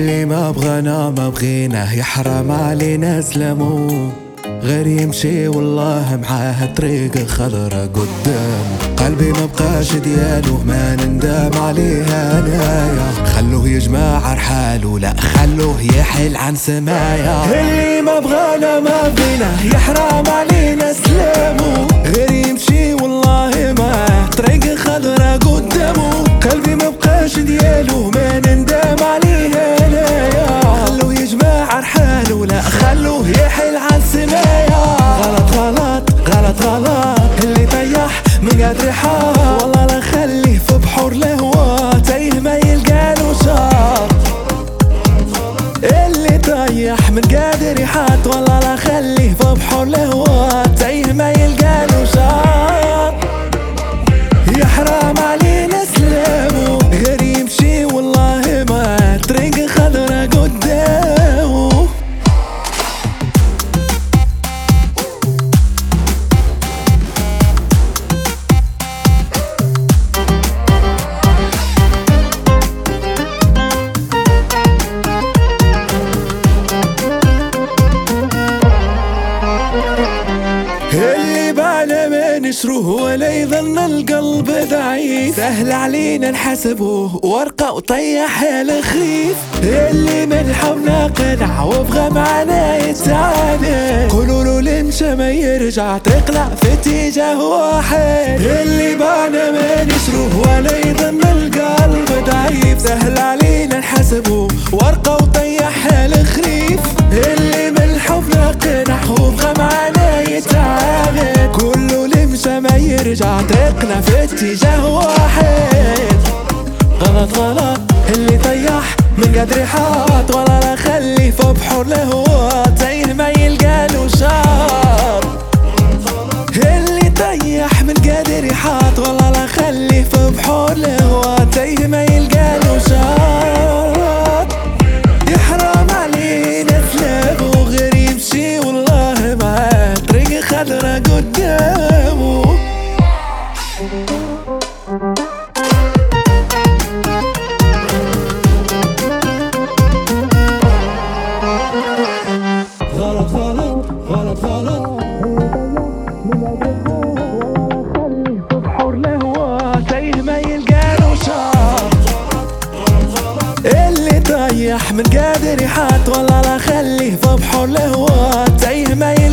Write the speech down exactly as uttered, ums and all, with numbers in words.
اللي ما بغانا ما بغيناه يحرم علينا سلامو، غير يمشي والله معاه طريق خضرا قدام. قلبي ما بقاش ديالو ما نندم عليها انايا، خلوه يجمع رحالو لا خلوه يحل عن سمايا. اللي ما بغانا ما بغيناه يحرم علينا سلامو، غير يمشي والله معاه طريق خضرا قدامو. قلبي ما بقاش ديالو ما نندم عليها انايا، خلوه يجمع رحالو لا خلوه يحل عن سمايا. غلط غلط غلط غلط اللي طيح من قادر يحار، والله لا خليه في بحور الهوا تايه ما يلقالو شاط. اللي طيح من قادر يحط، والله لا خليه في بحور الهوا تايه ما يلقالو شاط. يحرام علينا سلامو، غير يمشي والله ما طريق خضرا قدامو. اللي بعنا ما نشروه ولا يظن القلب ضعيف، سهل علينا نحسبوه ورقة وطيح الخريف. اللي من حولنا قنع وبغى معنا يتعاند، قولوله لمشى ما يرجع تقلع في اتجاه واحد. اللي بعنا ما نشروه ولا يظن القلب ضعيف، سهل علينا نحسبوه ورقة وطيح الخريف. اللي من حولنا قنع وبغى معنا يتعاند، كله لمشى ما يرجع تقنا في اتجاه واحد. غلط غلط اللي طيح من قدر يحاط، ولا لا خليه في بحور الهوا تايه ما يلقالو شاط. اللي طيح من قدر يحاط، والله لا خليه في بحور الهوا تايه ما يلقالو شاط. يحرام علينا سلامو، غير يمشي والله معاه طريق خضرا قدامو. غلط غلط غلط غلط خليه في بحور الهوا تايه ما يلقالو شاط. اللي طيح من قادر يحط، والله لا خليه في بحور الهوا تايه ما